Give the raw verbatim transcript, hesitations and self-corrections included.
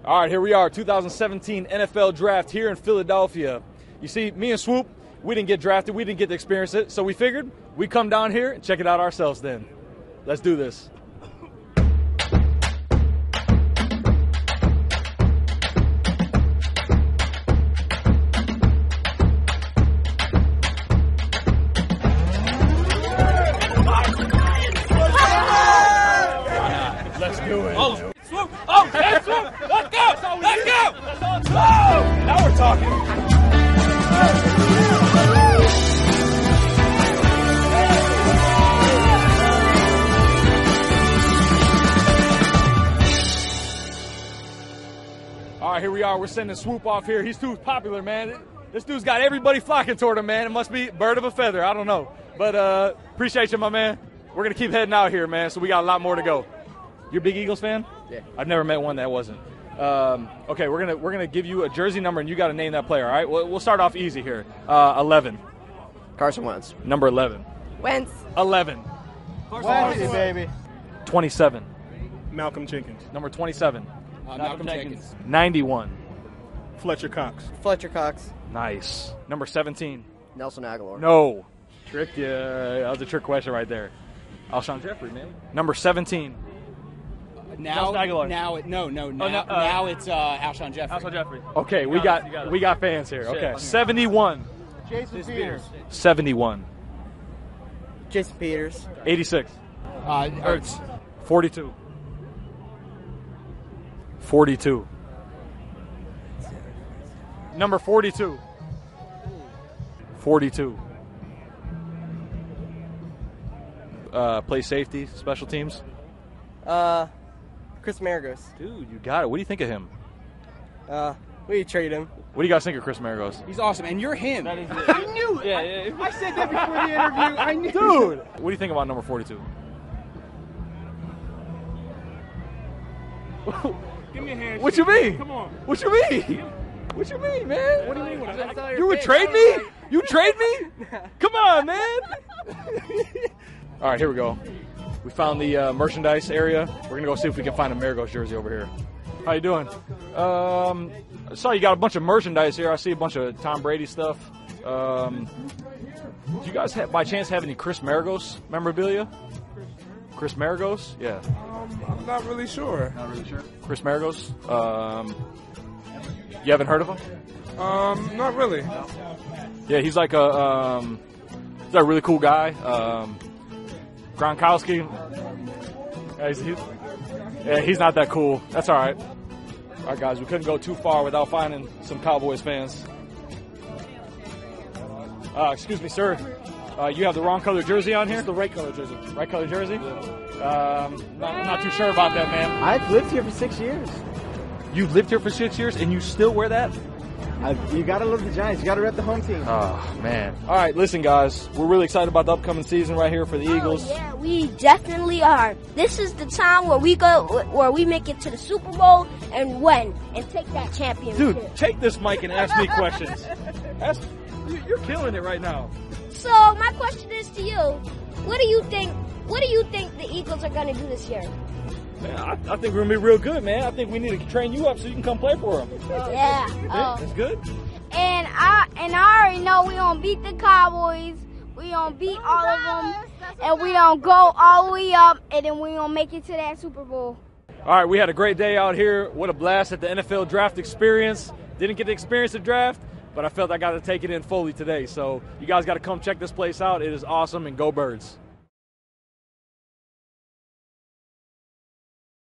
All right, here we are, two thousand seventeen N F L Draft here in Philadelphia. You see, me and Swoop, we didn't get drafted, we didn't get to experience it, so we figured we'd come down here and check it out ourselves then. Let's do this. Let's do it. Oh, swoop! Oh, hey, swoop! Let's go! Let's go! Oh, now we're talking. All right, here we are. We're sending Swoop off here. He's too popular, man. This dude's got everybody flocking toward him, man. It must be bird of a feather. I don't know. But uh, appreciate you, my man. We're going to keep heading out here, man, so we got a lot more to go. You're a big Eagles fan? Yeah. I've never met one that wasn't. Um, okay, we're gonna we're gonna give you a jersey number, and you got to name that player. All right, we'll, we'll start off easy here. Uh, eleven. Carson Wentz. Number eleven. Wentz. Eleven. Wentz, baby. Twenty-seven. Malcolm Jenkins. Number twenty-seven. Uh, Malcolm Jenkins. Ninety-one. Fletcher Cox. Fletcher Cox. Nice. Number seventeen. Nelson Aguilar. No. Tricked you. That was a trick question right there. Alshon Jeffrey, man. Number seventeen. Now, Nelson Aguilar. now, it, no, no, now, no, uh, now it's uh, Alshon Jeffrey. Alshon Jeffrey. Okay, we got it, got, you got it. we got fans here. Shit. Okay, seventy-one. Jason Peters. Seventy-one. Jason Peters. Eighty-six. Uh, Ertz. Forty-two. Forty-two. Number forty-two. Forty-two. Uh, play safety, special teams. Uh, Chris Maragos. Dude, you got it. What do you think of him? Uh, we trade him. What do you guys think of Chris Maragos? He's awesome, and you're him. I knew it. Yeah, yeah. I said that before the interview. I knew Dude, what do you think about number forty-two? Give me a hand. What you mean? Come on. What you mean? What you mean, man? What do you mean? What That's all your You would face. trade me? You trade me? Come on, man. All right, here we go. We found the uh, merchandise area. We're going to go see if we can find a Maragos jersey over here. How you doing? Um, I saw you got a bunch of merchandise here. I see a bunch of Tom Brady stuff. Um, do you guys, have, by chance, have any Chris Maragos memorabilia? Chris Maragos? Yeah. Um, I'm not really sure. Not really sure. Chris Maragos? Um, you haven't heard of him? Um, not really. Yeah, he's like a um, he's like a really cool guy. Um, Gronkowski. Yeah he's, he's, yeah, he's not that cool. That's all right. All right, guys, we couldn't go too far without finding some Cowboys fans. Uh, excuse me, sir. Uh, you have the wrong color jersey on here. It's the right color jersey. Right color jersey. Um, not, I'm not too sure about that, man. I've lived here for six years. You've lived here for six years and you still wear that? I've, you gotta love the Giants. You gotta rep the home team. Oh, man. All right, listen, guys. We're really excited about the upcoming season right here for the Eagles. Oh, yeah, we definitely are. This is the time where we go, where we make it to the Super Bowl and win and take that championship. Dude, take this mic and ask me questions. Ask, you're killing it right now. So my question is to you: What do you think? What do you think the Eagles are going to do this year? Man, I, I think we're gonna be real good, man. I think we need to train you up so you can come play for them. Yeah. Oh. That's good. And I and I already know we gonna beat the Cowboys. We gonna beat all of them, and we gonna go all the way up, and then we gonna make it to that Super Bowl. All right, we had a great day out here. What a blast at the N F L Draft Experience. Didn't get to experience the draft, but I felt I got to take it in fully today. So you guys got to come check this place out. It is awesome, and go Birds.